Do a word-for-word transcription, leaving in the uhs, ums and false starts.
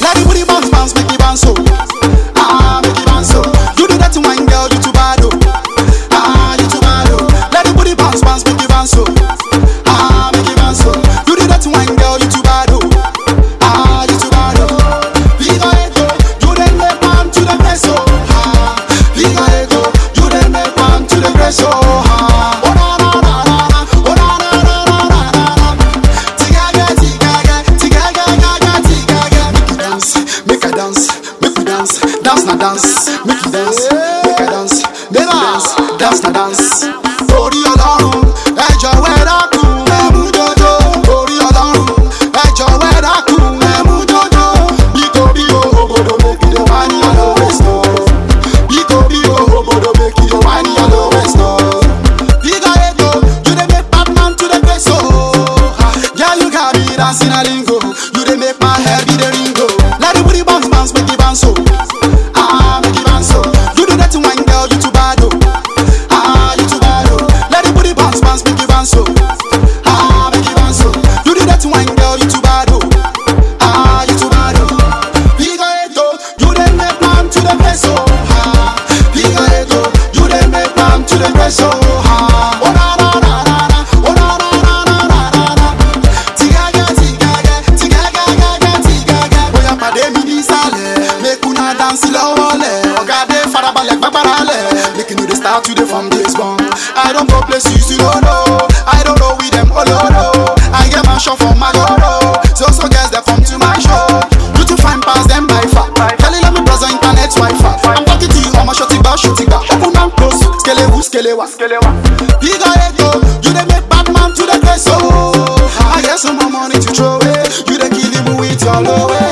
Let the booty bounce, bounce, make it bounce so. Ah, make it bounce so. You do that to wine, girl, you too bad oh. Ah, you too bad oh. Let the booty bounce, bounce, make it bounce so. Ah, make it bounce so. You do that to wine, girl, you too bad oh. Ah, you too bad oh. Viva ego, you then make man to the press oh. Ah, Viva ego, you then make man to the press oh. Ah, oh na na na na na, oh na na na na na na. Tigaga, tigaga, tigaga, gaga, tigaga. Make it dance, make a dance, make we dance, dance na dance, make it dance, make a dance, make we dance, dance na dance. Orí Ọlọ́run, ẹ jọ̀wọ́ ẹ dákun, ẹ mú jọjọ. Orí Ọlọ́run, ẹ jọ̀wọ́ ẹ dákun, ẹ mú jọjọ. Bíkò bí o òbòdò make you dey whine your low waist no. Bíkò bí o òbòdò make you dey whine your low waist no. Bíkò ego, you dey make bad man to the face oh. Yeah, you got me dancing a lingo, you dey make my head be the ringo. Let the booty bounce, bounce, make it bounce so. Ah, make it bounce so. You do that to wine, girl, you too bad oh. Ah, you too bad oh. Let the booty bounce, bounce, make it bounce so. Ah, make it bounce so. You do that to wine, girl, you too bad oh. Ah, you too bad oh. Bigger ego, you dey make man to the place oh. Ah, bigger ego, you dey make man to the place oh. Ah, oh na na na na na, oh na na na na na na na. Tigaga, tigaga, tigaga, gaga, tigaga. Oya pàdé mi nísàlẹ̀, make una dance lọ́wọ́lẹ̀. Ọ̀gá dé farabalẹ̀ gbàgbáralẹ̀, make you know they start to dey from days gone. I don't go places you don't know, I don't know with them oloro. I get my show from my loro, so so girls that come to my show. You to find pass them by far. Kelly let me browse internet Wi-Fi. I'm talking to you, I'm a shorty bar, shorty bar. Open and close, skele who, skele wa, skele wa. Bigger ego, you dey make bad man to the grace oh. I get some more money to throw away, you dey kill him with your low way.